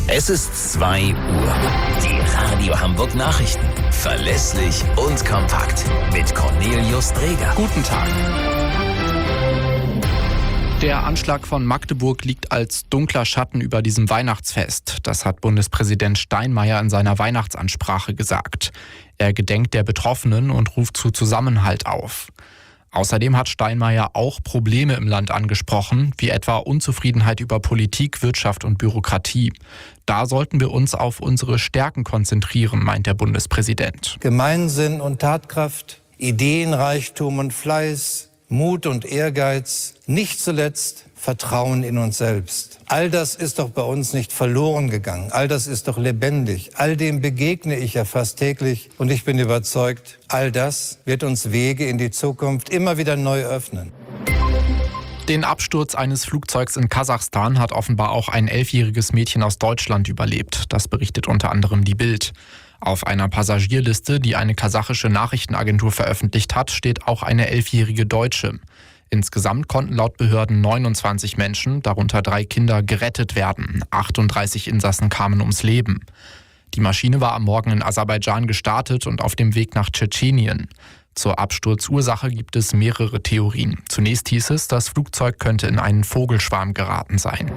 Es ist 2 Uhr. Die Radio Hamburg Nachrichten. Verlässlich und kompakt. Mit Cornelius Dreger. Guten Tag. Der Anschlag von Magdeburg liegt als dunkler Schatten über diesem Weihnachtsfest. Das hat Bundespräsident Steinmeier in seiner Weihnachtsansprache gesagt. Er gedenkt der Betroffenen und ruft zu Zusammenhalt auf. Außerdem hat Steinmeier auch Probleme im Land angesprochen, wie etwa Unzufriedenheit über Politik, Wirtschaft und Bürokratie. Da sollten wir uns auf unsere Stärken konzentrieren, meint der Bundespräsident. Gemeinsinn und Tatkraft, Ideenreichtum und Fleiß, Mut und Ehrgeiz, nicht zuletzt Vertrauen in uns selbst. All das ist doch bei uns nicht verloren gegangen. All das ist doch lebendig. All dem begegne ich ja fast täglich. Und ich bin überzeugt, all das wird uns Wege in die Zukunft immer wieder neu öffnen. Den Absturz eines Flugzeugs in Kasachstan hat offenbar auch ein 11-jähriges Mädchen aus Deutschland überlebt. Das berichtet unter anderem die Bild. Auf einer Passagierliste, die eine kasachische Nachrichtenagentur veröffentlicht hat, steht auch eine 11-jährige Deutsche. Insgesamt konnten laut Behörden 29 Menschen, darunter 3 Kinder, gerettet werden. 38 Insassen kamen ums Leben. Die Maschine war am Morgen in Aserbaidschan gestartet und auf dem Weg nach Tschetschenien. Zur Absturzursache gibt es mehrere Theorien. Zunächst hieß es, das Flugzeug könnte in einen Vogelschwarm geraten sein.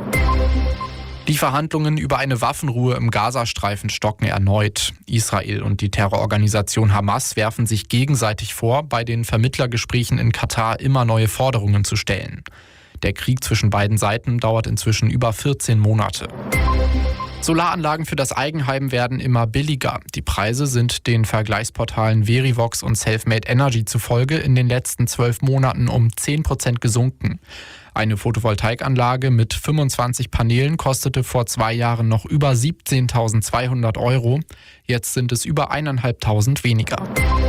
Die Verhandlungen über eine Waffenruhe im Gazastreifen stocken erneut. Israel und die Terrororganisation Hamas werfen sich gegenseitig vor, bei den Vermittlergesprächen in Katar immer neue Forderungen zu stellen. Der Krieg zwischen beiden Seiten dauert inzwischen über 14 Monate. Solaranlagen für das Eigenheim werden immer billiger. Die Preise sind den Vergleichsportalen Verivox und Selfmade Energy zufolge in den letzten 12 Monaten um 10% gesunken. Eine Photovoltaikanlage mit 25 Paneelen kostete vor 2 Jahren noch über 17.200 €. Jetzt sind es über 1.500 weniger.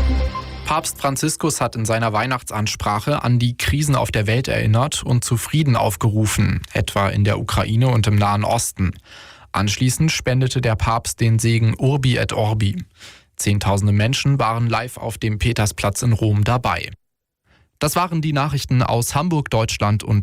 Papst Franziskus hat in seiner Weihnachtsansprache an die Krisen auf der Welt erinnert und zu Frieden aufgerufen, etwa in der Ukraine und im Nahen Osten. Anschließend spendete der Papst den Segen Urbi et Orbi. Zehntausende Menschen waren live auf dem Petersplatz in Rom dabei. Das waren die Nachrichten aus Hamburg, Deutschland und